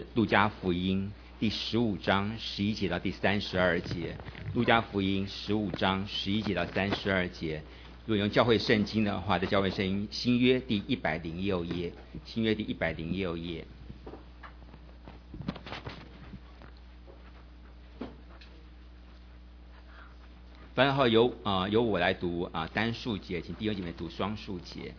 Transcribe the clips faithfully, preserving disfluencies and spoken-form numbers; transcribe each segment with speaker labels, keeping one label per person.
Speaker 1: 路加福音第十五章十一节到第三十二节。路加福音十五章十一节到三十二节。如果用教会圣经的话，在教会圣经新约第一百零六页，新约第一百零六页。然后由啊、呃、由我来读啊、呃、单数节，请弟兄姐妹读双数节。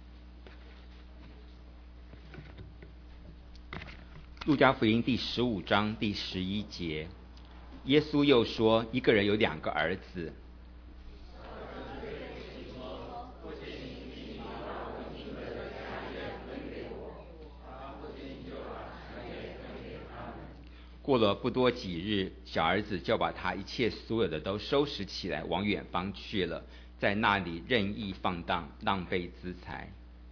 Speaker 1: 路加福音第十五章第十一节，耶稣又说，一个人有两个儿子。过了不多几日，小儿子就把他一切所有的都收拾起来，往远方去了，在那里任意放荡，浪费资财。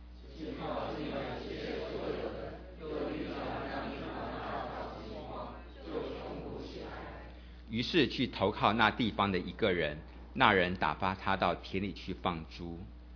Speaker 1: 于是去投靠那地方的一个人，那人打发他到田里去放猪。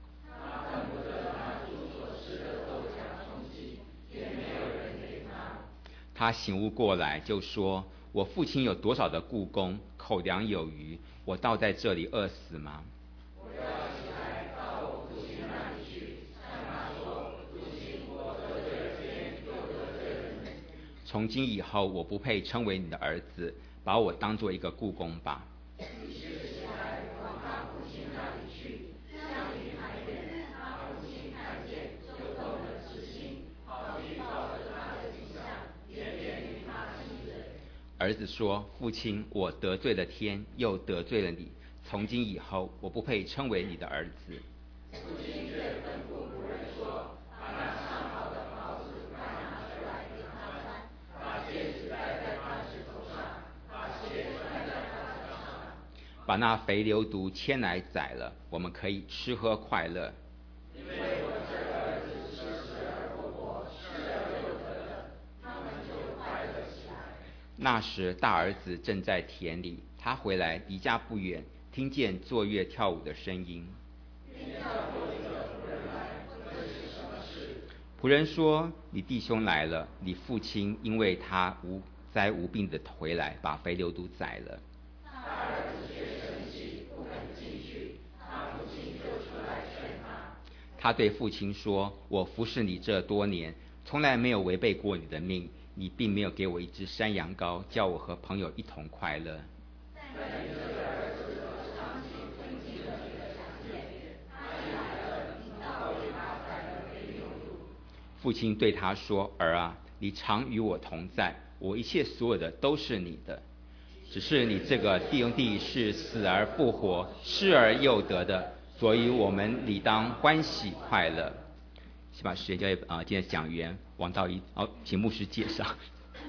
Speaker 1: 他醒悟过来，就说：“我父亲有多少的雇工，口粮有余，我倒在这里饿死吗？”我要起来到我父亲那里去，向他说：“父亲，我得罪了天，又得罪了你。从今以后，我不配称为你的儿子，把我当作一个雇工吧。”于是起来往他父亲那里去，相离还远，他父亲看见，就动了慈心，跑去抱着他的颈项，连连与他亲嘴。儿子说：“父亲，我得罪了天，又得罪了你，从今以后，我不配称为你的儿子。”父亲却吩咐仆人说：“把那上好的袍子快拿出来给他穿，把戒指戴在他指头上，把鞋穿在他脚上，把那肥牛犊牵来宰了，我们可以吃喝快乐。因为我这个儿子是死而复活，失而又得的，他们就快乐起来。”那时大儿子正在田里，他回来离家不远，听见坐乐跳舞的声音。仆人说：“你弟兄来了，你父亲因为他无灾无病的回来，把肥牛犊宰了。”大儿子却生气，不肯进去，他父亲就出来劝他。他对父亲说：“我服侍你这多年，从来没有违背过你的命，你并没有给我一只山羊羔，叫我和朋友一同快乐。但你这个儿子常行分尽了你的产业，他一来了，你倒为他宰了肥牛犊。”父亲对他说：“儿啊，你常与我同在，我一切所有的都是你的。只是你这个弟兄弟是死而复活，失而又得的，所以我们理当欢喜快乐。”先把时间交给啊、呃，今天的讲员王道一，好、哦，请牧师介绍。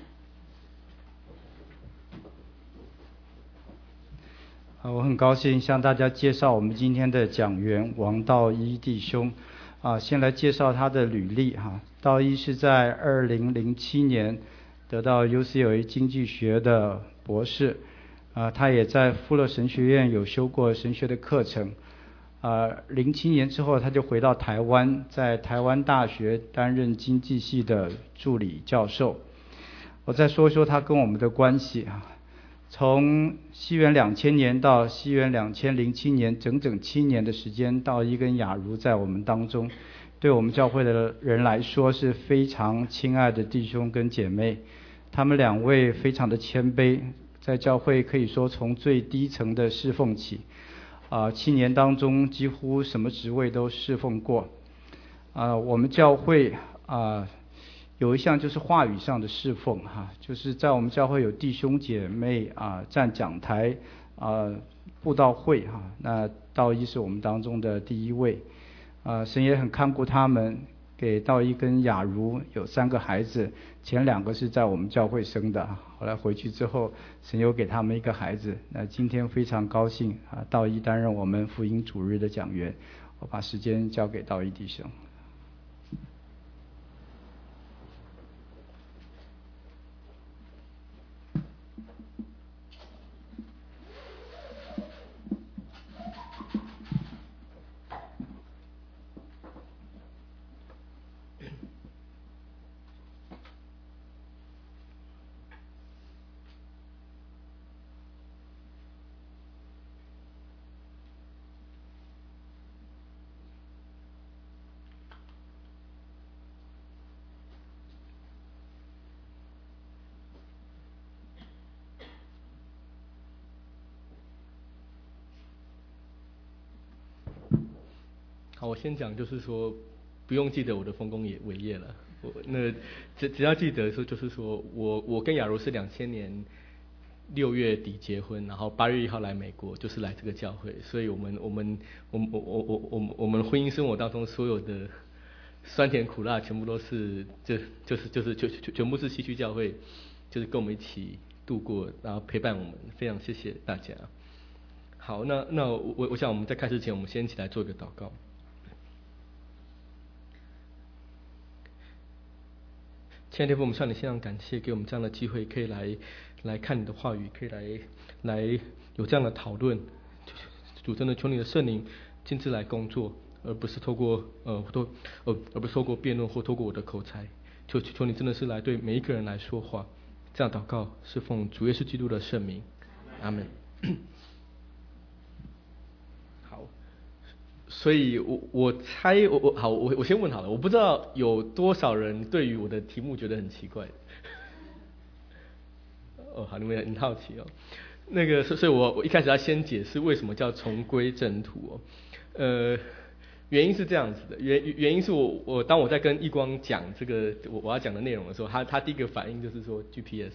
Speaker 2: 我很高兴向大家介绍我们今天的讲员王道一弟兄。啊，先来介绍他的履历哈。道一是在二零零七年得到 U C L A 经济学的博士，啊，他也在富勒神学院有修过神学的课程。啊，零七年之后他就回到台湾，在台湾大学担任经济系的助理教授。我再说一说他跟我们的关系啊。从西元两千年到西元两千零七年，整整七年的时间，道一跟雅茹在我们当中，对我们教会的人来说是非常亲爱的弟兄跟姐妹。他们两位非常的谦卑，在教会可以说从最低层的侍奉起，啊、呃，七年当中几乎什么职位都侍奉过。啊、呃，我们教会啊。呃有一项就是话语上的侍奉哈，就是在我们教会有弟兄姐妹啊站讲台啊布道会哈，那道一是我们当中的第一位啊，神也很看顾他们，给道一跟雅茹有三个孩子，前两个是在我们教会生的，后来回去之后神又给他们一个孩子。那今天非常高兴啊，道一担任我们福音主日的讲员，我把时间交给道一弟兄。
Speaker 3: 好，我先讲，就是说不用记得我的丰功也伟业了，我那只只要记得说，就是说我我跟雅茹是两千年六月底结婚，然后八月一号来美国，就是来这个教会，所以我们我们我我我我我们我们婚姻生活当中所有的酸甜苦辣，全部都是就就是就是就就全部是西区教会，就是跟我们一起度过，然后陪伴我们，非常谢谢大家。好，那那我我想我们在开始前，我们先一起来做一个祷告。亲爱的父，我们向你献上感谢，给我们这样的机会，可以来来看你的话语，可以来来有这样的讨论。主，真的求你的圣灵亲自来工作，而不是透过呃透呃而不是透过辩论或透过我的口才。求求你真的是来对每一个人来说话。这样祷告是奉主耶稣基督的圣名，阿门。所以我我猜我我好我我先问好了，我不知道有多少人对于我的题目觉得很奇怪。哦，好，你们很好奇哦。那个，所所以我我一开始要先解释为什么叫重归正途哦。呃，原因是这样子的，原原因是我我当我在跟义光讲这个我我要讲的内容的时候，他他第一个反应就是说 G P S。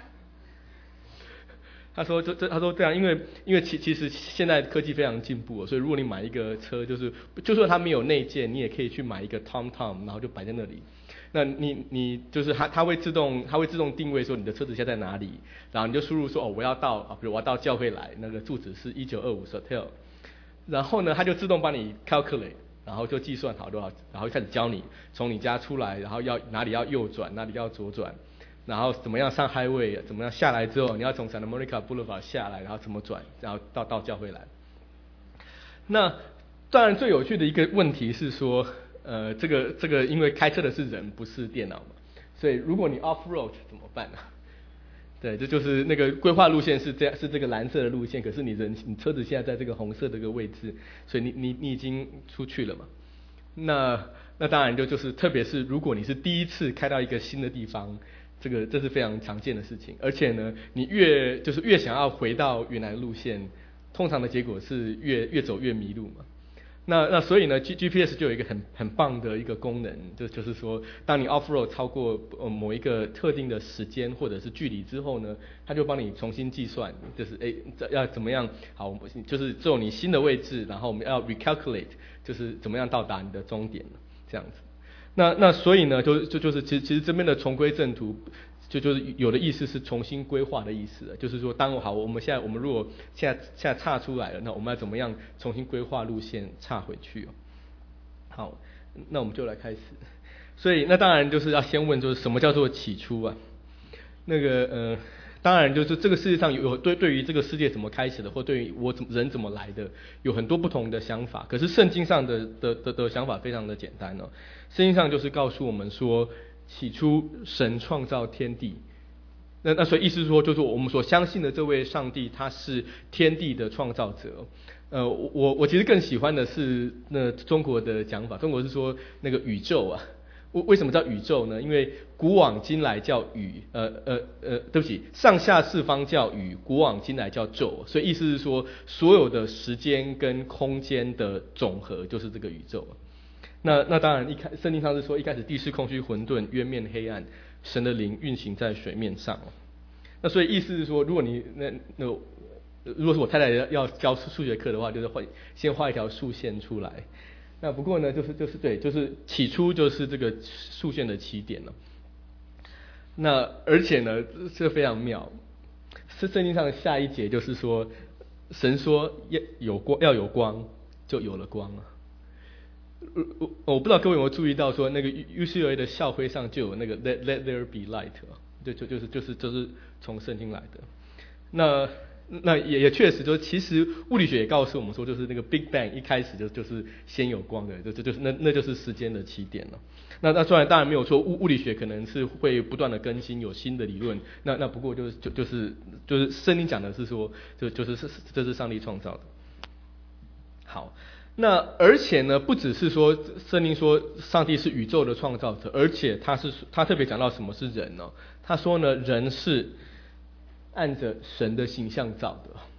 Speaker 3: 他说这这他说对啊，因为因为其其实现在科技非常进步，所以如果你买一个车，就是就算它没有内建，你也可以去买一个 TomTom， 然后就摆在那里。那你你就是它它会自动它会自动定位说你的车子现在在哪里，然后你就输入说哦我要到啊，比如我要到教会来，那个住址是一九二五 Sotel， 然后呢它就自动帮你 calculate， 然后就计算好多少，然后开始教你从你家出来，然后要哪里要右转，哪里要左转。然后怎么样上 highway， 怎么样下来之后，你要从 Santa Monica Boulevard 下来，然后怎么转，然后到到教会来。那当然最有趣的一个问题是说，呃，这个这个因为开车的是人，不是电脑嘛，所以如果你 off road 怎么办呢？对，这就是那个规划路线是这样，是这个蓝色的路线，可是你人你车子现在在这个红色的这个位置，所以你你你已经出去了嘛。那那当然就就是特别是如果你是第一次开到一个新的地方。这个这是非常常见的事情，而且呢，你越就是越想要回到原来的路线，通常的结果是越越走越迷路嘛。那那所以呢 ，G G P S 就有一个很很棒的一个功能，就就是说，当你 off road 超过呃某一个特定的时间或者是距离之后呢，它就帮你重新计算，就是诶要怎么样好，就是只有你新的位置，然后我们要 recalculate， 就是怎么样到达你的终点这样子。那那所以呢，就就就是其实其实这边的重归正途，就就是有的意思是重新规划的意思，就是说当好我们现在我们如果现在现在岔出来了，那我们要怎么样重新规划路线岔回去哦？好，那我们就来开始。所以那当然就是要先问，就是什么叫做起初啊？那个呃，当然就是这个世界上有对对于这个世界怎么开始的，或对于我怎人怎么来的，有很多不同的想法。可是圣经上的的的的想法非常的简单哦。圣经上就是告诉我们说，起初神创造天地。那那所以意思是说，就是我们所相信的这位上帝，他是天地的创造者。呃，我我其实更喜欢的是那中国的讲法，中国是说那个宇宙啊。为为什么叫宇宙呢？因为古往今来叫宇，呃呃呃，对不起，上下四方叫宇，古往今来叫宙，所以意思是说，所有的时间跟空间的总和就是这个宇宙。那那当然一开圣经上是说，一开始地势空虚混沌，渊面黑暗，神的灵运行在水面上。那所以意思是说，如果你那那如果是我太太要教数学课的话，就是画先画一条竖线出来。那不过呢，就是就是对，就是起初就是这个竖线的起点了。那而且呢，这非常妙，是圣经上的下一节就是说，神说要有光，要有光，就有了光了。我我不知道各位有没有注意到说，那个 U C L A 的校徽上就有那个 Let Let there be light， 就就就是就是就是从圣经来的。那那也也确实，就是其实物理学也告诉我们说，就是那个 Big Bang 一开始就就是先有光的，就就就是那那就是时间的起点了。那那虽然当然没有说物物理学可能是会不断的更新，有新的理论，那那不过就是就就是就是圣经讲的是说，就就是是这是上帝创造的。好。那而且呢，不只是说圣经说上帝是宇宙的创造者，而且他是他特别讲到什么是人哦。他说呢，人是按着神的形象造的。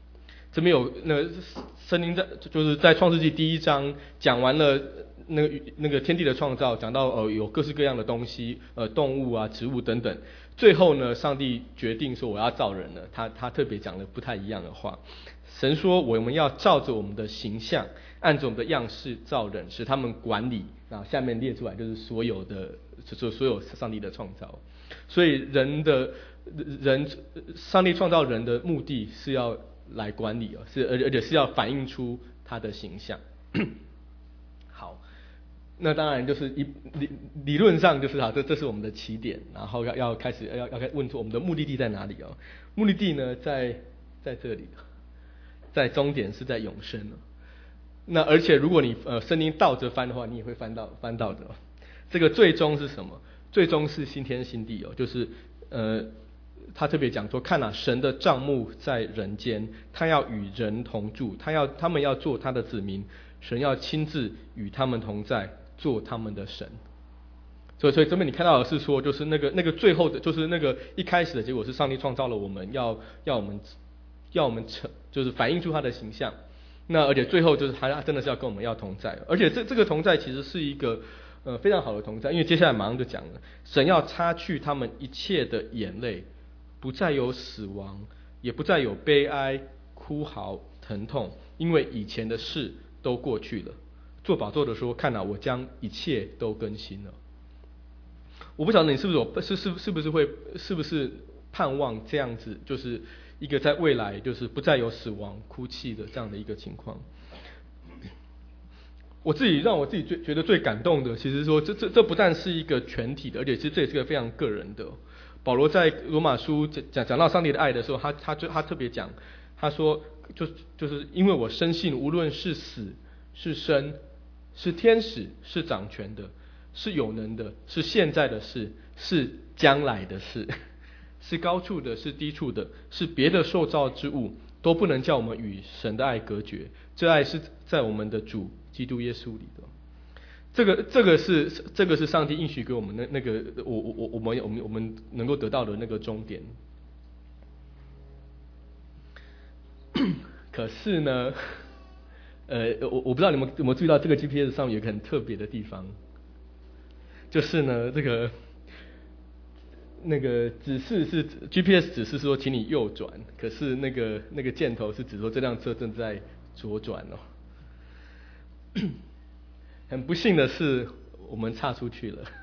Speaker 3: 这边有那个圣经在就是在创世纪第一章讲完了那个那个天地的创造，讲到呃有各式各样的东西，呃动物啊、植物等等。最后呢，上帝决定说我要造人了，他他特别讲了不太一样的话。神说我们要照着我们的形象，按着我们的样式造人，使他们管理。然后下面列出来就是所有的，所所有上帝的创造。所以人的人，上帝创造人的目的是要来管理哦，是而而且是要反映出他的形象。好，那当然就是一理理论上就是好，这这是我们的起点，然后要要开始要要开始问出我们的目的地在哪里哦？目的地呢在在这里，在终点是在永生哦。那而且如果你呃圣经倒着翻的话，你也会翻到翻到的哦。这个最终是什么？最终是新天新地哦，就是呃。他特别讲说，看啊，神的帐幕在人间，他要与人同住，他要他们要做他的子民，神要亲自与他们同在，做他们的神。所以，所以这边你看到的是说，就是那个那个最后的，就是那个一开始的结果是上帝创造了我们，要要我们要我们成，就是反映出他的形象。那而且最后就是他真的是要跟我们要同在，而且这这个同在其实是一个呃非常好的同在，因为接下来马上就讲了，神要擦去他们一切的眼泪。不再有死亡，也不再有悲哀、哭嚎、疼痛，因为以前的事都过去了。做宝座的说：“看啊，我将一切都更新了。”我不晓得你是不是有是是是不是会是不是盼望这样子，就是一个在未来就是不再有死亡、哭泣的这样的一个情况。我自己让我自己最觉得最感动的，其实说这这这不但是一个全体的，而且其实这也是个非常个人的。保罗在罗马书讲讲到上帝的爱的时候，他他就他特别讲，他说就就是因为我深信，无论是死是生，是天使是掌权的，是有能的，是现在的事，是将来的事，是高处的，是低处的，是别的受造之物，都不能叫我们与神的爱隔绝。这爱是在我们的主基督耶稣里的。这个这个是这个是上帝应许给我们的那个我我我我们我们我们能够得到的那个终点。可是呢，呃，我我不知道你们有没有注意到这个 G P S 上面有一个很特别的地方，就是呢，这个那个指示是 G P S 指示说请你右转，可是那个那个箭头是指说这辆车正在左转哦。很不幸的是，我们岔出去了。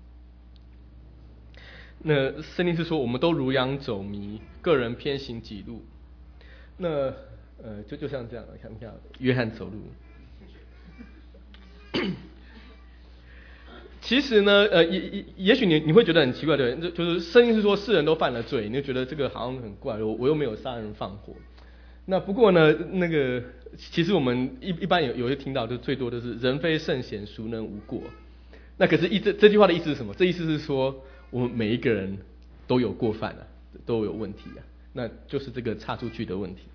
Speaker 3: 那圣经是说，我们都如羊走迷，个人偏行己路。那呃，就就像这样，看不看？约翰走路。其实呢，呃，也也也许你你会觉得很奇怪，对，就就是圣经是说世人都犯了罪，你就觉得这个好像很怪，我我又没有杀人放火。那不过呢，那个其实我们一一般有有些听到，就最多就是人非圣贤，孰能无过？那可是意这这句话的意思是什么？这意思是说，我们每一个人都有过犯啊，都有问题啊，那就是这个岔出去的问题。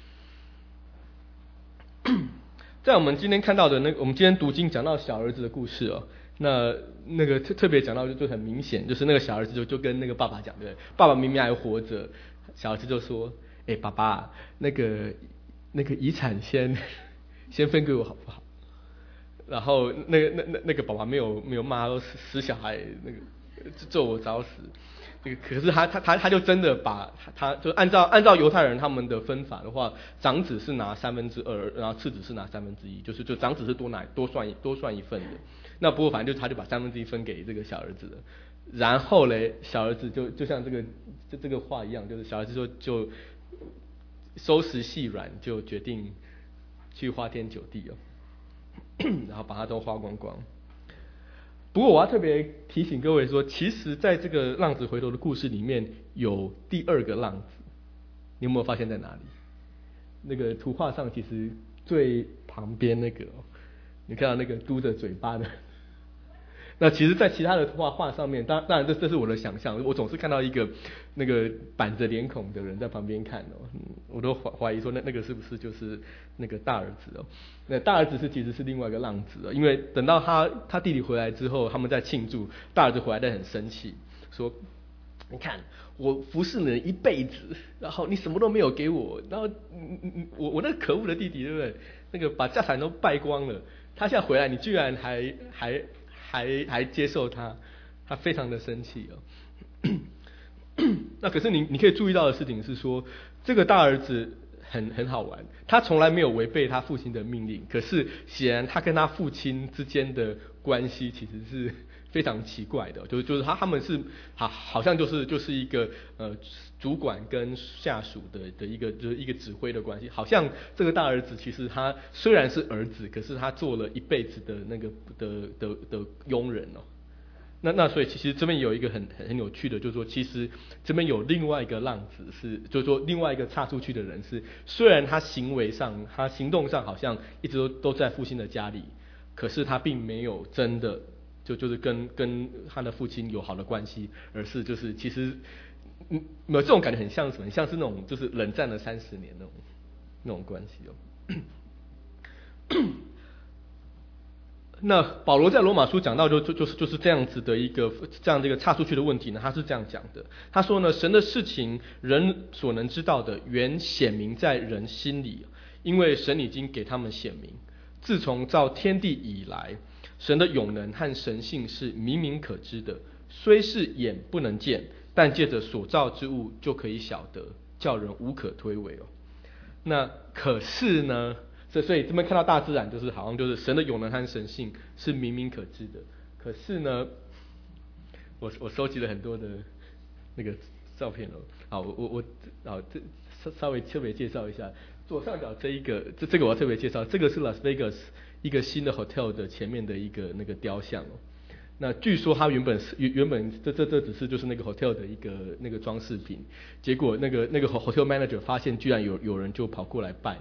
Speaker 3: 在我们今天看到的那个，我们今天读经讲到小儿子的故事哦，那那个特特别讲到就就很明显，就是那个小儿子就就跟那个爸爸讲，对不对？爸爸明明还活着，小儿子就说。哎，爸爸，那个那个遗产先先分给我好不好？然后那个那那那个爸爸没有没有骂说死小孩，那个咒我早死。那个可是他他他他就真的把他就按照按照犹太人他们的分法的话，长子是拿三分之二，然后次子是拿三分之一，就是就长子是多拿多算多算一份的。那不过反正就他就把三分之一分给这个小儿子了。然后嘞，小儿子就就像这个这这个话一样，就是小儿子说就。收拾细软，就决定去花天酒地哦，然后把它都花光光。不过我要特别提醒各位说，其实在这个浪子回头的故事里面，有第二个浪子，你有没有发现在哪里？那个图画上其实最旁边那个、哦，你看到那个嘟着嘴巴的。那其实，在其他的画画上面，当当然这这是我的想象，我总是看到一个那个板着脸孔的人在旁边看哦，嗯、我都怀怀疑说那那个是不是就是那个大儿子哦？那大儿子是其实是另外一个浪子哦，因为等到他他弟弟回来之后，他们在庆祝，大儿子回来但很生气，说你看我服侍你一辈子，然后你什么都没有给我，然后我我那个可恶的弟弟，对不对？那个把家产都败光了，他现在回来，你居然还还还还接受他，他非常的生气哦。那可是你你可以注意到的事情是说，这个大儿子很很好玩，他从来没有违背他父亲的命令，可是显然他跟他父亲之间的关系其实是非常奇怪的，就是就是他他们是好好像就是就是一个呃主管跟下属的的一个就是一个指挥的关系，好像这个大儿子其实他虽然是儿子，可是他做了一辈子的那个的的的佣人哦。那那所以其实这边有一个很很很有趣的，就是说其实这边有另外一个浪子是，就是说另外一个岔出去的人是，虽然他行为上他行动上好像一直都都在父亲的家里，可是他并没有真的就就是跟跟他的父亲有好的关系，而是就是其实嗯没有这种感觉很像什么，很像是那种就是冷战了三十年那种那种关系哦。那保罗在罗马书讲到就就就是就是这样子的一个这样的一个岔出去的问题呢，他是这样讲的，他说呢，神的事情人所能知道的原显明在人心里，因为神已经给他们显明，自从造天地以来，神的永能和神性是明明可知的，虽是眼不能见，但借着所造之物就可以晓得，叫人无可推诿哦。那可是呢，所以这边看到大自然就是好像就是神的永能和神性是明明可知的，可是呢，我我收集了很多的那个照片哦，好，我我我好这稍微特别介绍一下，左上角这一个这这个我要特别介绍，这个是 Las Vegas 一个新的 hotel 的前面的一个那个雕像哦。那据说它原本是原原本这这这只是就是那个 hotel 的一个那个装饰品，结果那个那个 hotel manager 发现居然有有人就跑过来拜。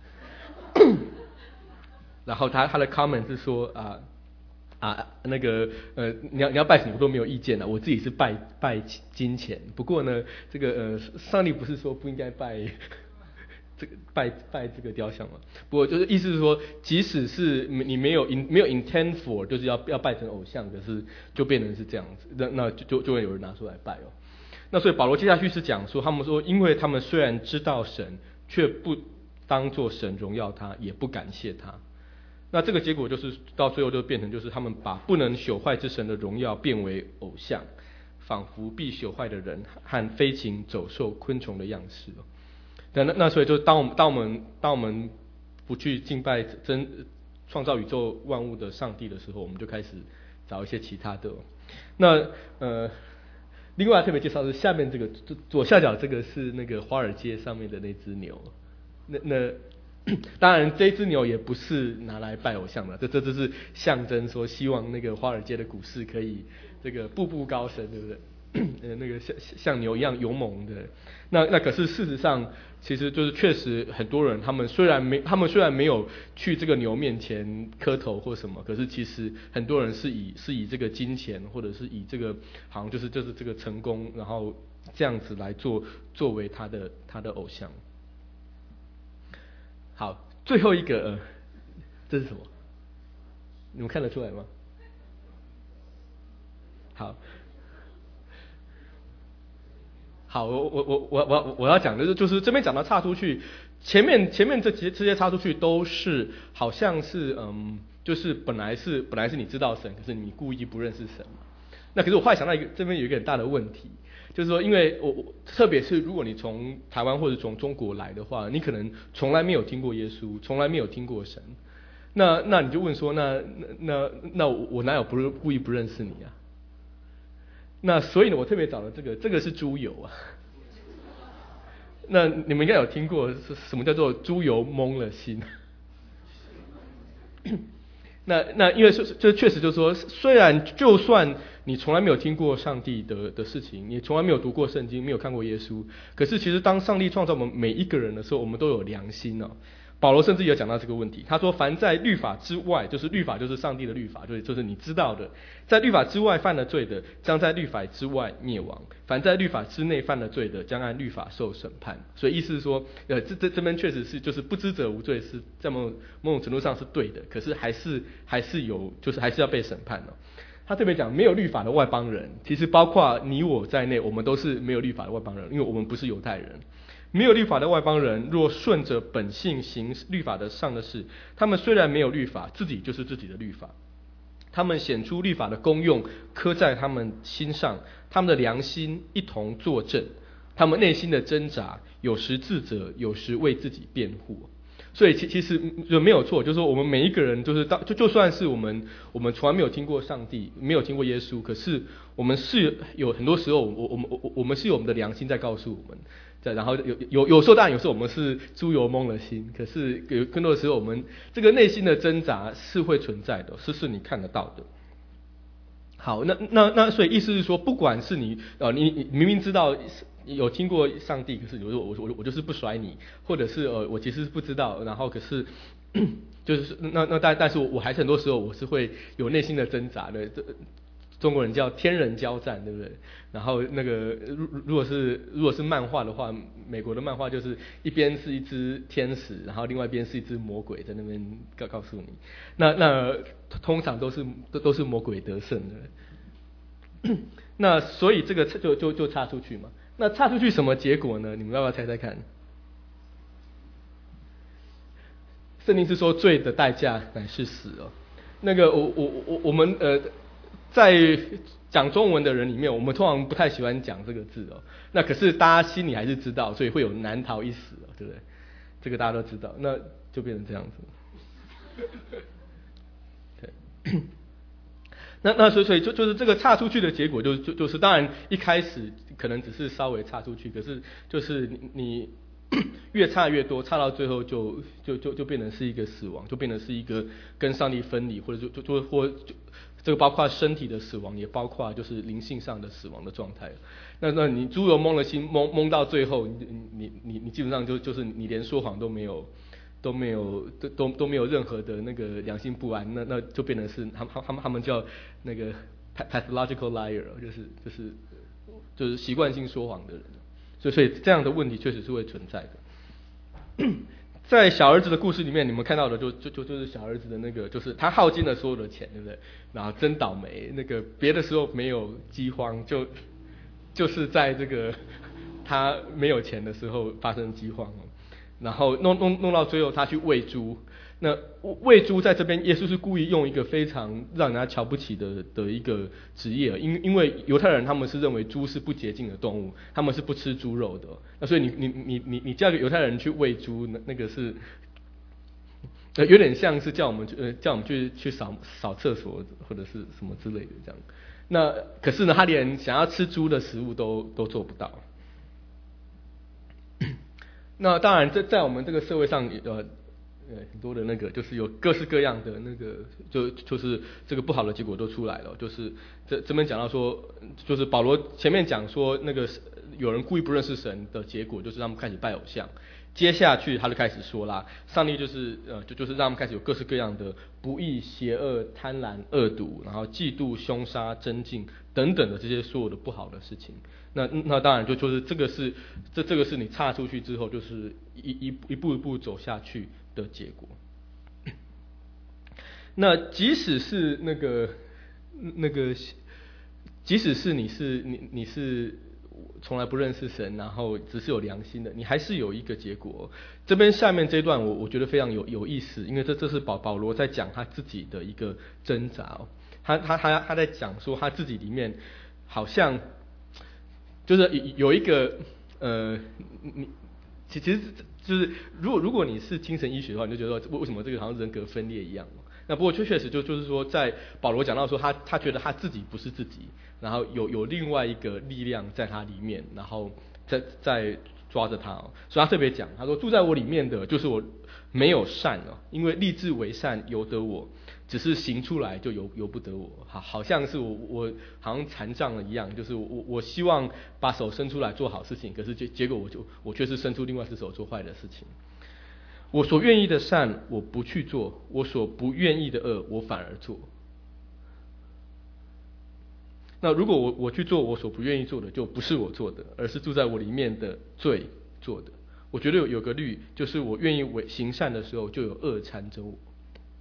Speaker 3: 然后他他的 comment 是说啊啊那个呃你要你要拜什么我都没有意见的，我自己是拜拜金钱，不过呢这个呃上帝不是说不应该拜这个拜拜这个雕像嘛？不过就是意思是说，即使是你没有 in 没有 intend for 就是要要拜成偶像，可是就变成是这样子，那那就就就会有人拿出来拜哦。那所以保罗接下去是讲说，他们说因为他们虽然知道神，却不当作神荣耀他，也不感谢他。那这个结果就是到最后就变成就是他们把不能朽坏之神的荣耀变为偶像，仿佛必朽坏的人和飞禽走兽昆虫的样式。那那所以就当我们当我们当我们不去敬拜真创造宇宙万物的上帝的时候，我们就开始找一些其他的。那呃，另外特别介绍是下面这个左下角这个是那个华尔街上面的那只牛。那那当然这只牛也不是拿来拜偶像的，这这只是象征说希望那个华尔街的股市可以这个步步高升，对不对？呃，那个像像牛一样勇猛的。那那可是事实上，其实就是确实很多人，他们虽然没他们虽然没有去这个牛面前磕头或什么，可是其实很多人是以是以这个金钱或者是以这个好像就是就是这个成功，然后这样子来做作为他的他的偶像。好，最后一个呃，这是什么？你们看得出来吗？好。好，我我我我我我要讲的就是这边讲到岔出去，前面前面这些这些岔出去都是好像是嗯，就是本来是本来是你知道神，可是你故意不认识神嘛。那可是我后来想到一个，这边有一个很大的问题，就是说，因为我我特别是如果你从台湾或者从中国来的话，你可能从来没有听过耶稣，从来没有听过神，那那你就问说，那那那那我哪有不是故意不认识你啊？那所以呢，我特别找了这个，这个是猪油啊。那你们应该有听过是什么叫做猪油蒙了心？那那因为这确实就是说，虽然就算你从来没有听过上帝的的事情，你从来没有读过圣经，没有看过耶稣，可是其实当上帝创造我们每一个人的时候，我们都有良心哦。保罗甚至也有讲到这个问题，他说凡在律法之外，就是律法就是上帝的律法，就是就是你知道的，在律法之外犯了罪的，将在律法之外灭亡；凡在律法之内犯了罪的，将按律法受审判。所以意思是说，呃，这这这边确实是就是不知者无罪，是在某某种程度上是对的，可是还是还是有就是还是要被审判的。 他特别讲没有律法的外邦人，其实包括你我在内，我们都是没有律法的外邦人，因为我们不是犹太人。没有律法的外邦人，若顺着本性行律法的上的事，他们虽然没有律法，自己就是自己的律法。他们显出律法的功用，刻在他们心上，他们的良心一同作证，他们内心的挣扎，有时自责，有时为自己辩护。所以其其实就没有错，就是说我们每一个人，就是当就就算是我们我们从来没有听过上帝，没有听过耶稣，可是我们是有很多时候，我我们我我们是有我们的良心在告诉我们。然后有有有时候当然有时候我们是猪油蒙了心，可是有更多的时候我们这个内心的挣扎是会存在的，是是你看得到的。好，那那那所以意思是说，不管是你呃你你明明知道有听过上帝，可是有时候我我我就是不甩你，或者是呃我其实是不知道，然后可是就是那那但但是我我还是很多时候我是会有内心的挣扎的。中国人叫天人交战，对不对？然后那个如如果是如果是漫画的话，美国的漫画就是一边是一只天使，然后另外一边是一只魔鬼在那边告告诉你。那那通常都是都都是魔鬼得胜的。那所以这个就就就插出去嘛。那插出去什么结果呢？你们要不要猜猜看？圣经是说罪的代价乃是死哦。那个我我我我们呃。在讲中文的人里面，我们通常不太喜欢讲这个字哦。那可是大家心里还是知道，所以会有难逃一死哦，对不对？这个大家都知道，那就变成这样子。对，那那所以所以就就是这个岔出去的结果就，就就是当然一开始可能只是稍微岔出去，可是就是你你越岔越多，岔到最后就就就就变成是一个死亡，就变成是一个跟上帝分离，或者就就就或就。这个包括身体的死亡，也包括就是灵性上的死亡的状态。那那你猪油蒙了心，蒙蒙到最后，你你你你基本上就就是你连说谎都没有，都没有都都都没有任何的那个良心不安，那那就变成是他们他们他们叫那个 pathological liar， 就是就是就是习惯性说谎的人。所以所以这样的问题确实是会存在的。在小儿子的故事里面，你们看到的就就就就是小儿子的那个，就是他耗尽了所有的钱，对不对？然后真倒霉，那个别的时候没有饥荒，就就是在这个他没有钱的时候发生饥荒，然后弄弄弄到最后他去喂猪。那喂猪在这边，耶稣是故意用一个非常让人家瞧不起的的一个职业，因因为犹太人他们是认为猪是不洁净的动物，他们是不吃猪肉的。那所以你你你你你叫犹太人去喂猪，那那个是呃有点像是叫我们呃叫我们去去扫扫厕所或者是什么之类的这样。那可是呢，他连想要吃猪的食物都都做不到。那当然，在在我们这个社会上，呃。呃，很多的那个就是有各式各样的那个，就就是这个不好的结果都出来了。就是这这边讲到说，就是保罗前面讲说，那个有人故意不认识神的结果，就是让他们开始拜偶像。接下去他就开始说啦，上帝就是呃，就就是让他们开始有各式各样的不义、邪恶、贪婪、恶毒，然后嫉妒、凶杀、争竞等等的这些所有的不好的事情。那那当然就就是这个是这这个是你岔出去之后，就是一一一步一步走下去的结果。那即使是那个那个，即使是你是你你是从来不认识神，然后只是有良心的，你还是有一个结果。这边下面这一段我我觉得非常有有意思，因为这这是保保罗在讲他自己的一个挣扎哦。他他他他在讲说他自己里面好像就是有一个呃你其其实就是如果如果你是精神医学的话，你就觉得为为什么这个好像人格分裂一样。那不过确确实就就是说，在保罗讲到说他他觉得他自己不是自己，然后有有另外一个力量在他里面，然后在在抓着他哦，所以他特别讲，他说住在我里面的就是我没有善哦，因为立志为善由得我，只是行出来就由由不得我，好好像是我我好像残障了一样，就是我我希望把手伸出来做好事情，可是结结果我就我却是伸出另外一只手做坏的事情。我所愿意的善我不去做，我所不愿意的恶我反而做。那如果我我去做我所不愿意做的，就不是我做的，而是住在我里面的罪做的。我觉得有有个律，就是我愿意为行善的时候，就有恶缠着我。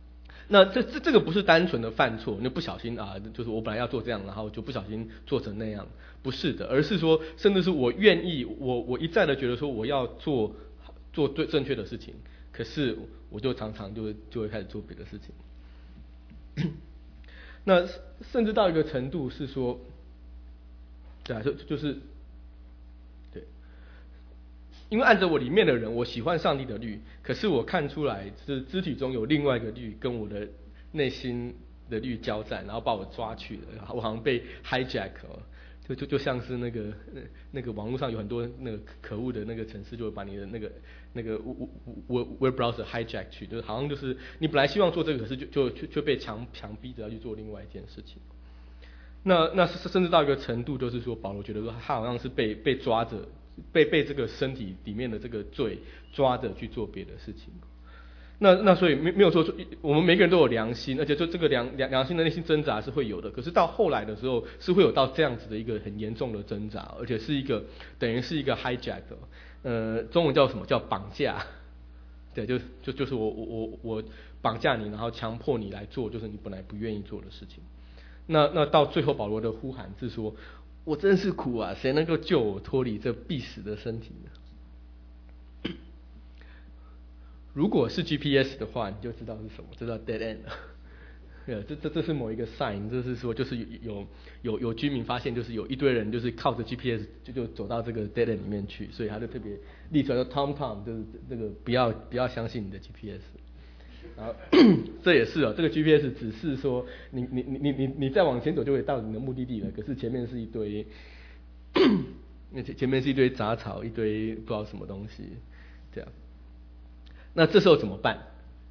Speaker 3: 那这这这个不是单纯的犯错，那不小心啊，就是我本来要做这样，然后就不小心做成那样，不是的，而是说，甚至是我愿意，我我一再的觉得说我要做做对正确的事情，可是我就常常就会就会开始做别的事情。那甚至到一个程度是说，对啊，就就是对，因为按着我里面的人，我喜欢上帝的律，可是我看出来是肢体中有另外一个律跟我的内心的律交战，然后把我抓去了，我好像被 hijack 哦，就就就像是那个那个网络上有很多那个可恶的那个程式，就会把你的那个那个 web browser hijack 去，就是好像就是你本来希望做这个，可是就就就就被强强逼着要去做另外一件事情。那那甚至到一个程度，就是说保罗觉得说他好像是被被抓着。被被这个身体里面的这个罪抓着去做别的事情，那那所以没没有说我们每个人都有良心，而且就这个良良良心的内心挣扎是会有的，可是到后来的时候是会有到这样子的一个很严重的挣扎，而且是一个等于是一个 hijack， 呃，中文叫什么叫绑架？对，就就就是我我我我绑架你，然后强迫你来做就是你本来不愿意做的事情。那那到最后保罗的呼喊是说，我真是苦啊，谁能够救我脱离这必死的身体呢？如果是 G P S 的话，你就知道是什么，知道 dead end 了。对，这这这是某一个 sign， 就是说就是有有有居民发现，就是有一堆人就是靠着 G P S 就就走到这个 dead end 里面去，所以他就特别立出来说 Tom Tom， 就是这个不要不要相信你的 G P S。然后这也是哦，这个 G P S 只是说你你你你你再往前走就会到你的目的地了，可是前面是一堆，那前面是一堆杂草，一堆不知道什么东西，这样。那这时候怎么办？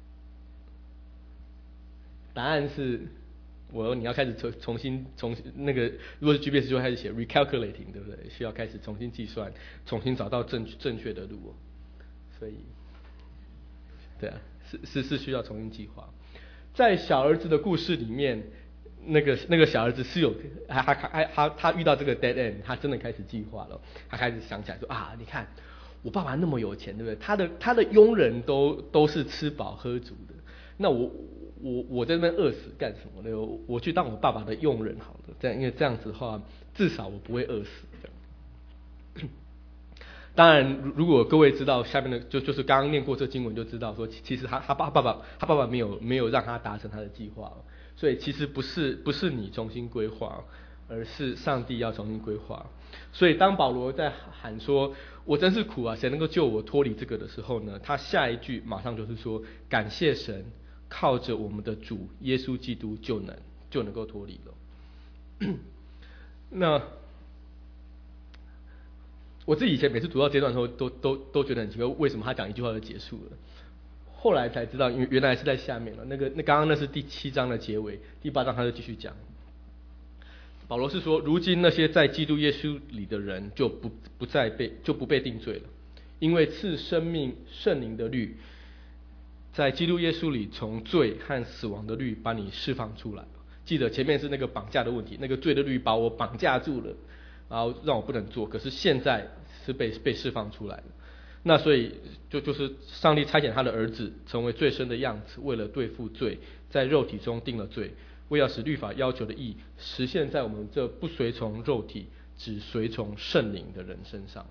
Speaker 3: 答案是，我你要开始重重新重新那个，如果是 G P S 就会开始写 recalculating， 对不对？需要开始重新计算，重新找到正正确的路哦。所以，对啊。是是是需要重新计划。在小儿子的故事里面，那个那个小儿子是有他他他他他遇到这个 dead end， 他真的开始计划了。他开始想起来说啊，你看我爸爸那么有钱，对不对？他的他的佣人都都是吃饱喝足的，那我我我在那边饿死干什么呢？我去当我爸爸的佣人好了，这样因为这样子的话，至少我不会饿死这样。当然，如果各位知道下面的，就就是刚刚念过这经文就知道说，其实他他爸爸爸他爸爸没有没有让他达成他的计划，所以其实不是不是你重新规划，而是上帝要重新规划。所以当保罗在喊说“我真是苦啊，谁能够救我脱离这个”的时候呢，他下一句马上就是说：“感谢神，靠着我们的主耶稣基督就能就能够脱离了。”那。我自己以前每次读到这段的时候，都都都觉得很奇怪，为什么他讲一句话就结束了？后来才知道，因为原来是在下面了。那个那刚刚那是第七章的结尾，第八章他就继续讲。保罗是说，如今那些在基督耶稣里的人就不不再被就不被定罪了，因为赐生命圣灵的律，在基督耶稣里从罪和死亡的律把你释放出来了。记得前面是那个绑架的问题，那个罪的律把我绑架住了。然后让我不能做，可是现在是被被释放出来了。那所以就就是上帝差遣他的儿子成为罪身的样子，为了对付罪，在肉体中定了罪，为要使律法要求的义实现在我们这不随从肉体，只随从圣灵的人身上。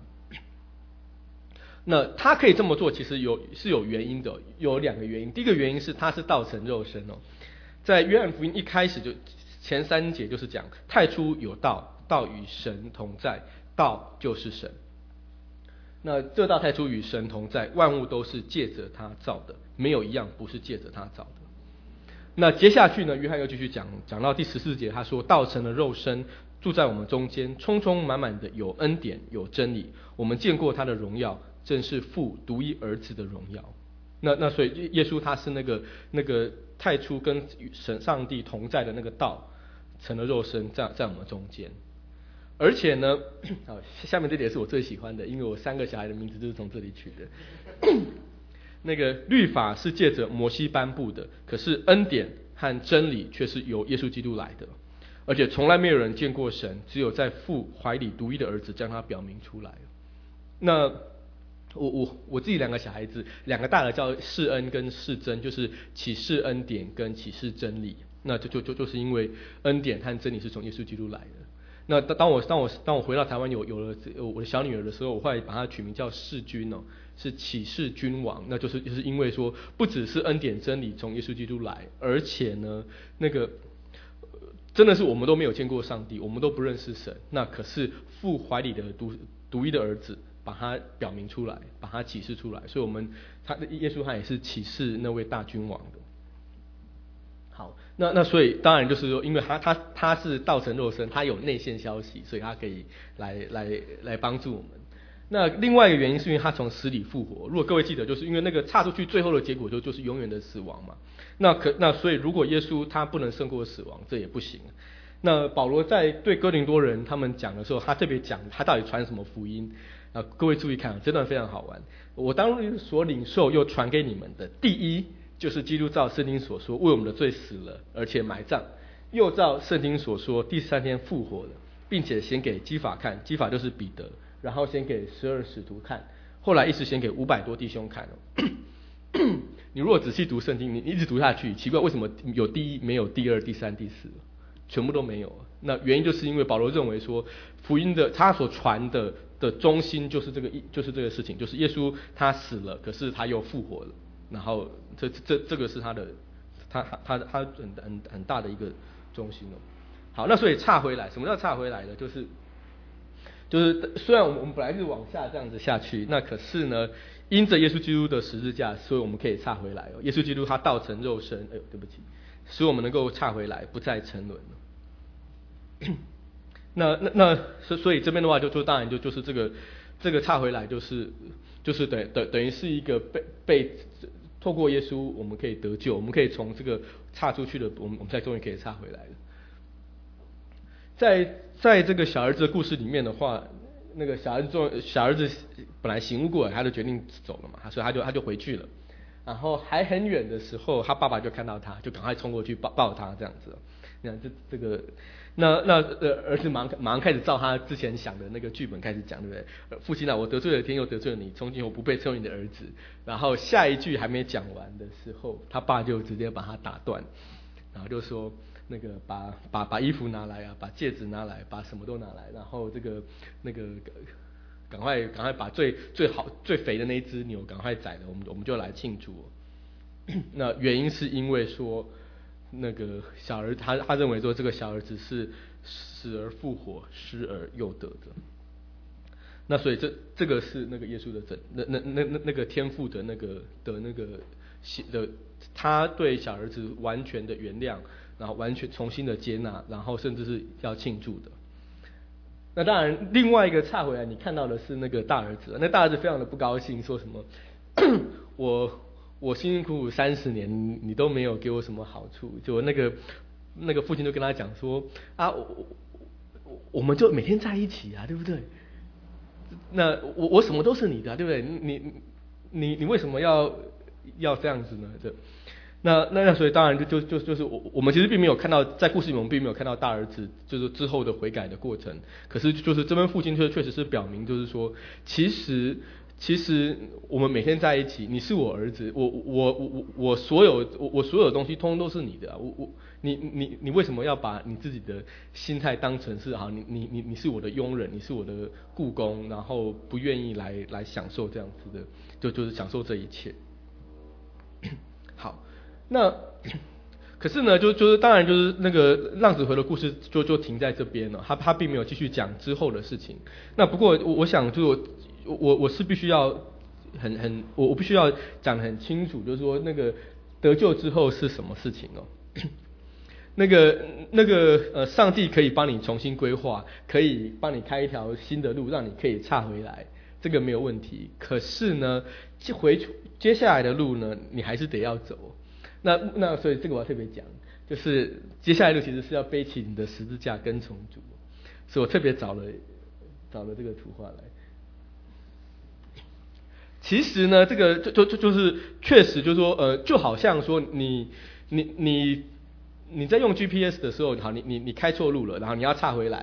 Speaker 3: 那他可以这么做，其实有是有原因的，有两个原因。第一个原因是他是道成肉身哦，在约翰福音一开始就前三节就是讲太初有道。道与神同在，道就是神。那这道太初与神同在，万物都是借着他造的，没有一样不是借着他造的。那接下去呢，约翰又继续讲，讲到第十四节，他说道成了肉身，住在我们中间，充充满满的有恩典有真理。我们见过他的荣耀，正是父独一儿子的荣耀。那那所以耶稣他是那个那个太初跟神上帝同在的那个道，成了肉身，在在我们中间。而且呢，好，下面这点是我最喜欢的，因为我三个小孩的名字就是从这里取的。那个律法是借着摩西颁布的，可是恩典和真理却是由耶稣基督来的，而且从来没有人见过神，只有在父怀里独一的儿子将他表明出来。那我我我自己两个小孩子，两个大的叫世恩跟世真，就是启示恩典跟启示真理。那就就就就是因为恩典和真理是从耶稣基督来的。那当我当我当我回到台湾有有了我的小女儿的时候，我后来把她取名叫世君哦，是启示君王。那就是就是因为说，不只是恩典真理从耶稣基督来，而且呢，那个真的是我们都没有见过上帝，我们都不认识神。那可是父怀里的独独一的儿子，把他表明出来，把他启示出来。所以我们他的耶稣他也是启示那位大君王的。好，那那所以当然就是说，因为他他他是道成肉身，他有内线消息，所以他可以来来来帮助我们。那另外一个原因是因为他从死里复活。如果各位记得，就是因为那个岔出去最后的结果就就是永远的死亡嘛。那可那所以如果耶稣他不能胜过死亡，这也不行。那保罗在对哥林多人他们讲的时候，他特别讲他到底传什么福音啊？各位注意看，这段非常好玩。我当日所领受又传给你们的，第一就是基督照圣经所说为我们的罪死了，而且埋葬，又照圣经所说第三天复活了，并且先给基法看，基法就是彼得，然后先给十二使徒看，后来一直先给五百多弟兄看哦。你如果仔细读圣经，你一直读下去，奇怪为什么有第一没有第二、第三、第四，全部都没有。那原因就是因为保罗认为说，福音的他所传的的中心就是这个就是这个事情，就是耶稣他死了，可是他又复活了。然后这这这个是他的他他他很很很大的一个中心哦。好，那所以岔回来，什么叫岔回来呢？就是就是虽然我们我们本来是往下这样子下去，那可是呢，因着耶稣基督的十字架，所以我们可以岔回来哦。耶稣基督他道成肉身，哎呦对不起，使我们能够岔回来，不再沉沦了。那那那所所以这边的话就就当然就就是这个这个岔回来就是就是等等等于是一个被被透过耶稣我们可以得救，我们可以从这个岔出去的我们我们才终于可以岔回来了。在在这个小儿子的故事里面的话，那个小儿子小儿子本来醒悟过来，他就决定走了嘛，所以他就他就回去了。然后还很远的时候，他爸爸就看到他，就赶快冲过去抱抱他这样子。你看这这个，那那呃儿子马上马上开始照他之前想的那个剧本开始讲，对不对？父亲啊，我得罪了天，又得罪了你，从今我不配称为你的儿子。然后下一句还没讲完的时候，他爸就直接把他打断，然后就说那个把把把衣服拿来啊，把戒指拿来，把什么都拿来，然后这个那个赶快赶快把最最好最肥的那一只牛赶快宰了，我们我们就来庆祝。那原因是因为说。那个小儿他他认为说这个小儿子是死而复活，失而又得的。那所以这这个是那个耶稣的真那那那那那个天父的那个的那个的他对小儿子完全的原谅，然后完全重新的接纳，然后甚至是要庆祝的。那当然另外一个岔回来，你看到的是那个大儿子，那大儿子非常的不高兴，说什么我。我辛辛苦苦三十年，你都没有给我什么好处。就那个那个父亲就跟他讲说啊，我我我们就每天在一起啊，对不对？那我我什么都是你的、啊，对不对？你你你为什么要要这样子呢？这那那那所以当然就就就就是我我们其实并没有看到在故事里面我们并没有看到大儿子就是之后的悔改的过程。可是就是这边父亲确确实是表明就是说，其实。其实我们每天在一起，你是我儿子，我我我我所有我我所有的东西通通都是你的、啊，我我你你你为什么要把你自己的心态当成是好？你你你你是我的佣人，你是我的雇工，然后不愿意来来享受这样子的，就就是享受这一切。好，那可是呢，就就是当然就是那个浪子回的故事就就停在这边了，他他并没有继续讲之后的事情。那不过我我想就。我我是必须要很很我我必须要讲得很清楚，就是说那个得救之后是什么事情哦？那个那个呃，上帝可以帮你重新规划，可以帮你开一条新的路，让你可以岔回来，这个没有问题。可是呢，回接下来的路呢，你还是得要走。那那所以这个我要特别讲，就是接下来的路其实是要背起你的十字架跟从主，所以我特别找了找了这个图画来。其实呢，这个就就就就是确实就是说，呃，就好像说你你你你在用 G P S 的时候，好，你你你开错路了，然后你要岔回来，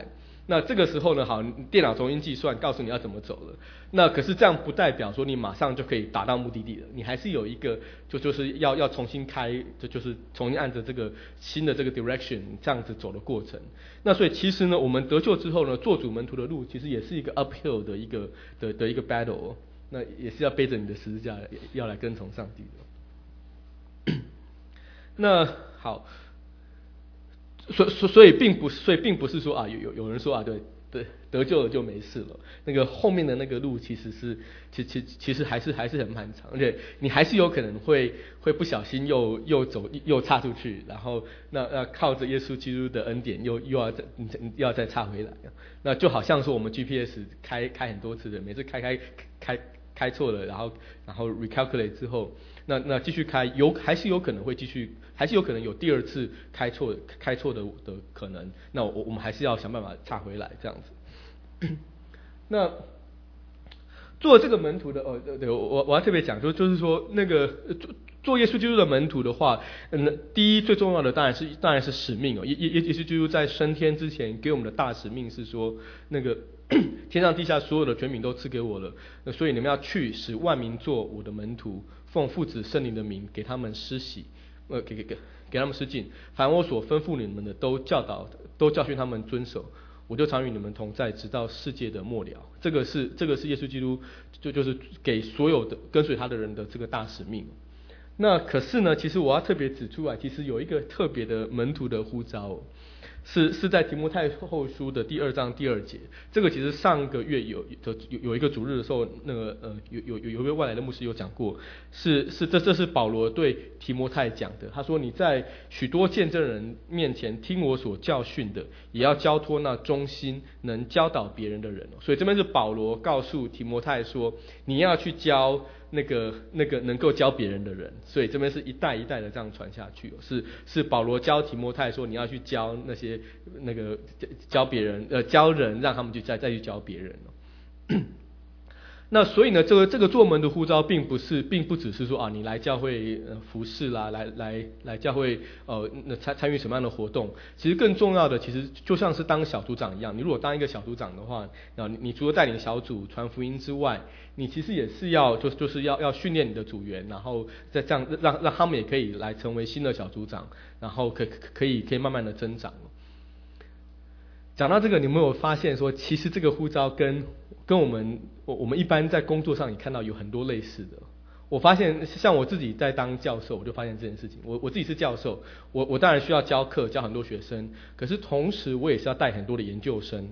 Speaker 3: 那这个时候呢，好，电脑重新计算，告诉你要怎么走了。那可是这样不代表说你马上就可以达到目的地了，你还是有一个就就是要要重新开，就就是重新按着这个新的这个 direction 这样子走的过程。那所以其实呢，我们得救之后呢，做主门徒的路其实也是一个 uphill 的一个的的一个 battle， 那也是要背着你的十字架要来跟从上帝的。那好。所所所以并不所以并不是说啊有有有人说啊对对得救了就没事了，那个后面的那个路其实是其其其实还是还是很漫长，而且你还是有可能会会不小心又又走又岔出去，然后那那靠着耶稣基督的恩典又又要再又要再岔回来，那就好像说我们 G P S 开开很多次的，每次开开开开错了，然后然后 recalculate 之后。那那继续开有还是有可能会继续，还是有可能有第二次开错开错的的可能。那我我们还是要想办法岔回来这样子。那做这个门徒的哦对对，我我要特别讲，就就是说那个做做耶稣基督的门徒的话，嗯，第一最重要的当然是当然是使命哦。耶耶耶稣基督在升天之前给我们的大使命是说，那个天上地下所有的权柄都赐给我了，那所以你们要去使万民做我的门徒。奉父子圣灵的名给他们施洗，呃，给给给给他们施浸。凡我所吩咐你们的，都教导，都教训他们遵守。我就常与你们同在，直到世界的末了。这个是这个是耶稣基督就就是给所有的跟随他的人的这个大使命。那可是呢，其实我要特别指出来，其实有一个特别的门徒的呼召。是是在提摩太后书的第二章第二节，这个其实上个月有有有一个主日的时候，那个呃有有有有一位外来的牧师有讲过，是是这这是保罗对提摩太讲的。他说你在许多见证人面前听我所教训的，也要交托那忠心能教导别人的人。所以这边是保罗告诉提摩太说，你要去教那个那个能够教别人的人。所以这边是一代一代的这样传下去，是是保罗教提摩太说你要去教那些那个教别人呃教人，让他们去再再去教别人。那所以呢，这个这个做门的呼召，并不是，并不只是说啊，你来教会呃服侍啦，来来来教会呃那参参与什么样的活动？其实更重要的，其实就像是当小组长一样。你如果当一个小组长的话，啊，你你除了带领小组传福音之外，你其实也是要就就是要要训练你的组员，然后再这样让让他们也可以来成为新的小组长，然后可可以可以慢慢的增长。讲到这个，你有没有发现说，其实这个呼召跟跟我们我我们一般在工作上也看到有很多类似的。我发现像我自己在当教授，我就发现这件事情。我我自己是教授，我我当然需要教课，教很多学生，可是同时我也是要带很多的研究生。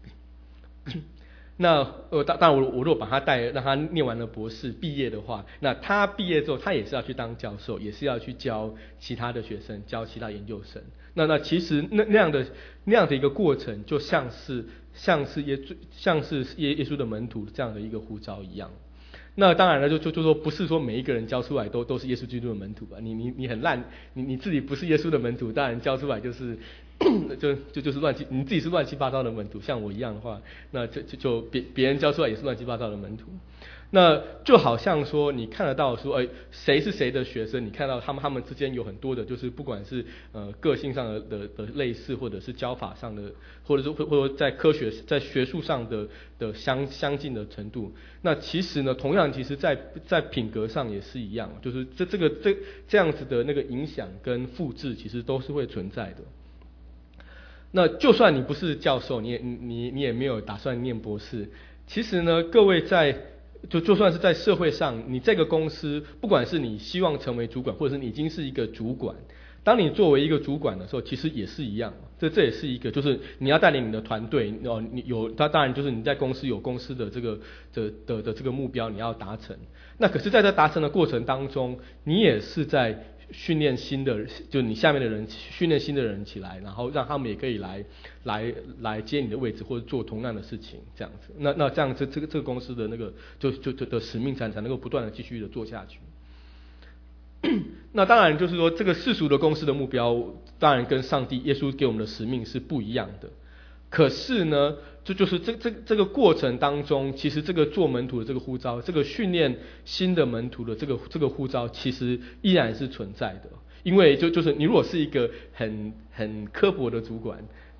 Speaker 3: 那呃当当然我我如果把他带让他念完了博士毕业的话，那他毕业之后他也是要去当教授，也是要去教其他的学生，教其他研究生。那那其实那那样的那样的一个过程，就像是像是耶像是耶耶稣的门徒这样的一个呼召一样。那当然了，就就就说不是说每一个人教出来都都是耶稣基督的门徒吧？你你你很烂，你你自己不是耶稣的门徒，当然教出来就是就就就是乱七，你自己是乱七八糟的门徒，像我一样的话，那就就就别别人教出来也是乱七八糟的门徒。那就好像说，你看得到说，哎，谁是谁的学生？你看到他们他们之间有很多的，就是不管是呃个性上的的的类似，或者是教法上的，或者是或或者在科学在学术上的的相相近的程度。那其实呢，同样其实在在品格上也是一样，就是这这个这这样子的那个影响跟复制，其实都是会存在的。那就算你不是教授，你也你你也没有打算念博士，其实呢，各位在就就算是在社会上，你这个公司，不管是你希望成为主管，或者是你已经是一个主管，当你作为一个主管的时候，其实也是一样。这这也是一个，就是你要带领你的团队，哦，你有，他当然就是你在公司有公司的这个的的的这个目标你要达成。那可是在这达成的过程当中，你也是在训练新的，就你下面的人训练新的人起来，然后让他们也可以来来来接你的位置，或者做同样的事情，这样子。那那这样子，这个这个公司的那个就就就的使命才才能够不断的继续的做下去。那当然就是说，这个世俗的公司的目标，当然跟上帝耶稣给我们的使命是不一样的。可是呢，这就是这这这个过程当中，其实这个做门徒的这个呼召，这个训练新的门徒的这个这个呼召，其实依然是存在的。因为就就是你如果是一个很很刻薄的主管，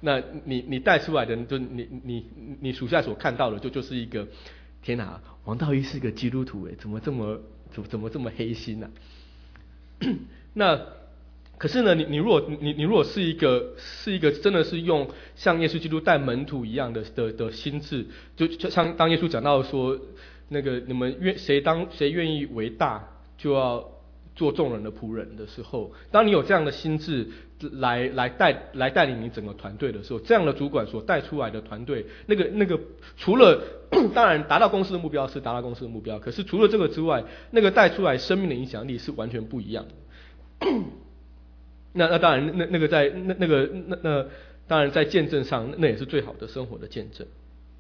Speaker 3: 那你你带出来的，就你你你属下所看到的，就就是一个天哪，王道一是个基督徒哎，怎么这么怎么怎么这么黑心呢、啊？那可是呢，你你如果你你如果是一个是一个真的是用像耶稣基督带门徒一样的的的心智，就就像当耶稣讲到说，那个你们愿谁当谁愿意为大，就要做众人的仆人的时候，当你有这样的心智来来带来带领你整个团队的时候，这样的主管所带出来的团队，那个那个除了当然达到公司的目标是达到公司的目标，可是除了这个之外，那个带出来生命的影响力是完全不一样的。那那当然，那那个在那那个那那当然在见证上，那也是最好的生活的见证。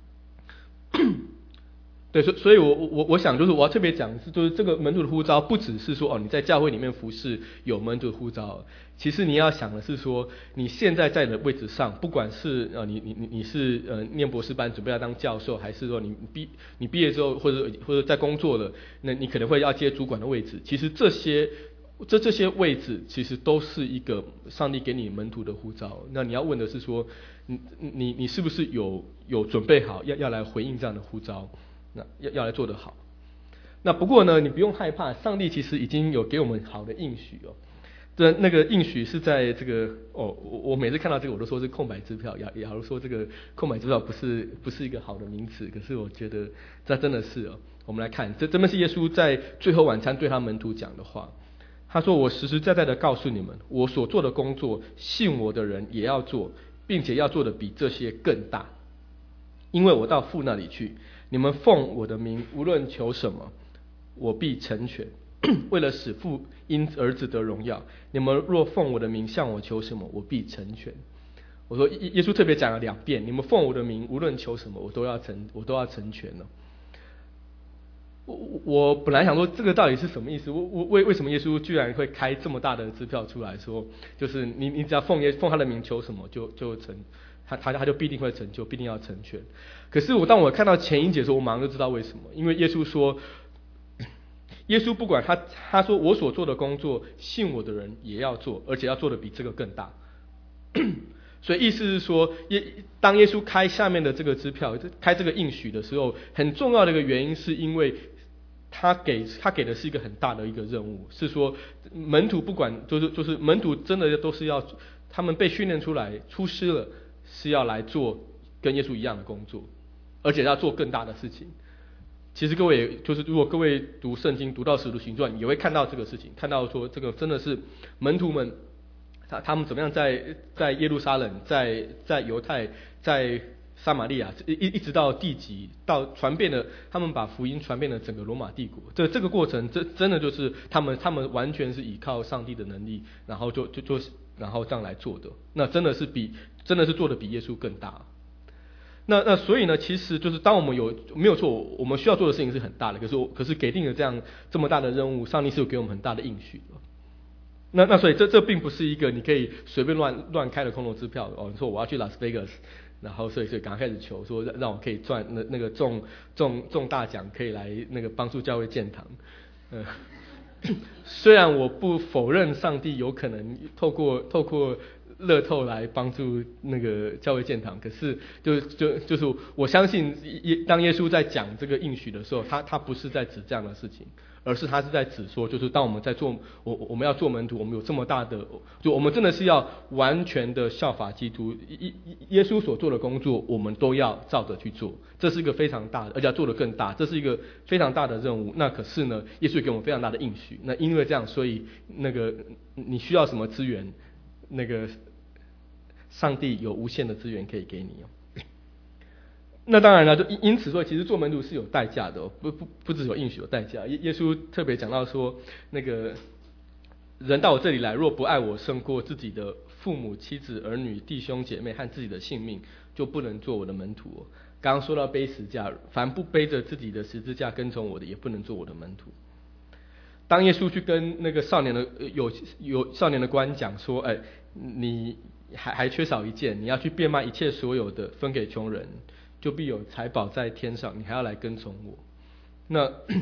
Speaker 3: 对，所所以我我我想就是我要特别讲，就是这个门徒的呼召，不只是说哦你在教会里面服侍有门徒的呼召，其实你要想的是说，你现在在的位置上，不管是呃你你你你是呃念博士班准备要当教授，还是说你毕你毕业之后或者或者在工作了，那你可能会要接主管的位置，其实这些。这这些位置其实都是一个上帝给你门徒的呼召，那你要问的是说，你你你是不是有有准备好要要来回应这样的呼召，那要要来做得好。那不过呢，你不用害怕，上帝其实已经有给我们好的应许哦。这那个应许是在这个哦，我我每次看到这个我都说是空白支票，也也好说这个空白支票不是不是一个好的名词，可是我觉得这真的是哦。我们来看，这这边是耶稣在最后晚餐对他门徒讲的话。他说：“我实实在在的告诉你们，我所做的工作，信我的人也要做，并且要做的比这些更大。因为我到父那里去，你们奉我的名无论求什么，我必成全。为了使父因儿子得荣耀，你们若奉我的名向我求什么，我必成全。”我说耶稣特别讲了两遍，你们奉我的名无论求什么，我都要成，我都要成全了。我我本来想说这个到底是什么意思？我我为为什么耶稣居然会开这么大的支票出来说，就是你你只要奉耶奉他的名求什么就就成，他他他就必定会成就，必定要成全。可是我当我看到前一节的时候，我马上就知道为什么，因为耶稣说，耶稣不管他他说我所做的工作，信我的人也要做，而且要做的比这个更大。所以意思是说，耶当耶稣开下面的这个支票，开这个应许的时候，很重要的一个原因是因为。他给他给的是一个很大的一个任务，是说门徒不管就是就是门徒真的都是要他们被训练出来出师了，是要来做跟耶稣一样的工作，而且要做更大的事情。其实各位就是如果各位读圣经读到使徒行传，也会看到这个事情，看到说这个真的是门徒们他他们怎么样在在耶路撒冷，在在犹太，在撒玛利亚一一直到地极，到传遍了，他们把福音传遍了整个罗马帝国。这这个过程，这真的就是他们他们完全是依靠上帝的能力，然后就就就然后这样来做的。那真的是比真的是做的比耶稣更大。那那所以呢，其实就是当我们有没有错，我们需要做的事情是很大的，可是我可是给定了这样这么大的任务，上帝是有给我们很大的应许的。那那所以这这并不是一个你可以随便乱乱开的空头支票哦。你说我要去拉斯维加斯。然后所以所以赶快开始求说让让我可以赚那那个中中中大奖，可以来那个帮助教会建堂。呃，虽然我不否认上帝有可能透过透过乐透来帮助那个教会建堂，可是就就就是我相信耶当耶稣在讲这个应许的时候，他他不是在指这样的事情。而是他是在指说，就是当我们在做我我们要做门徒，我们有这么大的，就我们真的是要完全的效法基督，耶耶稣所做的工作，我们都要照着去做。这是一个非常大的，而且要做得更大，这是一个非常大的任务。那可是呢，耶稣给我们非常大的应许。那因为这样，所以那个你需要什么资源，那个上帝有无限的资源可以给你哦。那当然了，就因此说，其实做门徒是有代价的哦，不不不只有应许有代价。耶耶稣特别讲到说，那个人到我这里来，若不爱我胜过自己的父母、妻子、儿女、弟兄姐妹和自己的性命，就不能做我的门徒哦。刚刚说到背十字架，凡不背着自己的十字架跟从我的，也不能做我的门徒。当耶稣去跟那个少年的有有少年的官讲说，哎，你还还缺少一件，你要去变卖一切所有的，分给穷人。就必有财宝在天上，你还要来跟从我。那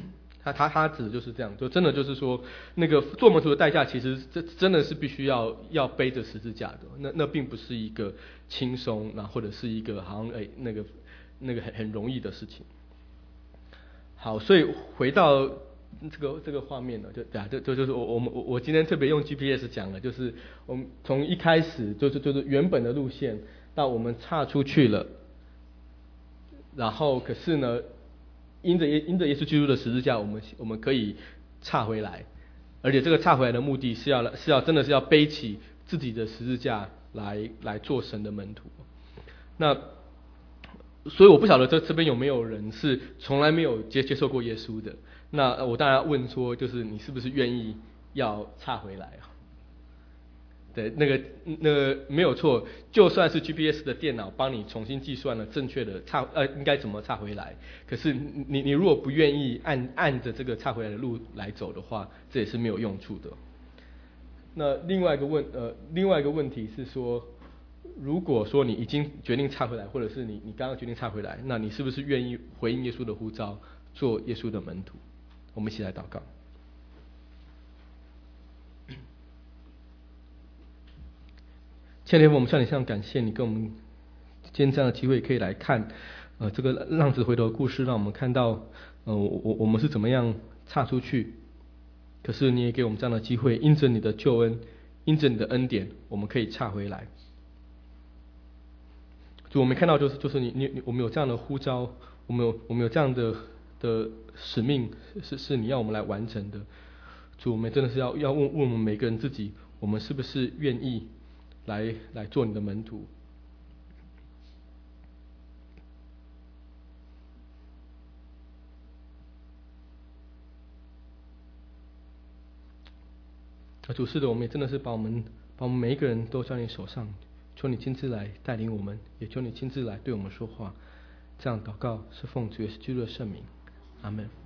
Speaker 3: 他他他指的就是这样，就真的就是说，那个做门徒的代价，其实这真的是必须要要背着十字架的，那那并不是一个轻松，那或者是一个好像哎那个那个很很容易的事情。好，所以回到这个这个画面呢，就对啊，就就就是我我们我我今天特别用 G P S 讲了，就是我们从一开始就是就是原本的路线到我们岔出去了，然后可是呢，因着耶因着耶稣基督的十字架，我们我们可以岔回来，而且这个岔回来的目的是要是要真的是要背起自己的十字架来来做神的门徒。那所以我不晓得这这边有没有人是从来没有接接受过耶稣的。那我当然要问说，就是你是不是愿意要岔回来啊？对，那个那个没有错，就算是 G P S 的电脑帮你重新计算了正确的岔呃应该怎么岔回来，可是你你如果不愿意按按着这个岔回来的路来走的话，这也是没有用处的。那另外一个问呃另外一个问题是说，如果说你已经决定岔回来，或者是你你刚刚决定岔回来，那你是不是愿意回应耶稣的呼召，做耶稣的门徒？我们一起来祷告。亲爱的天父，我们向你向感谢你给我们今天这样的机会，可以来看呃这个浪子回头的故事，让我们看到呃我我我们是怎么样岔出去，可是你也给我们这样的机会，因着你的救恩，因着你的恩典，我们可以岔回来。主，我们看到就是就是你你我们有这样的呼召，我们有我们有这样的的使命，是是你要我们来完成的。主，我们真的是要要问问我们每个人自己，我们是不是愿意来来做你的门徒？啊，主，是的，我们也真的是把我们把我们每一个人都交你手上，求你亲自来带领我们，也求你亲自来对我们说话。这样祷告是奉主耶稣基督的圣名，阿们。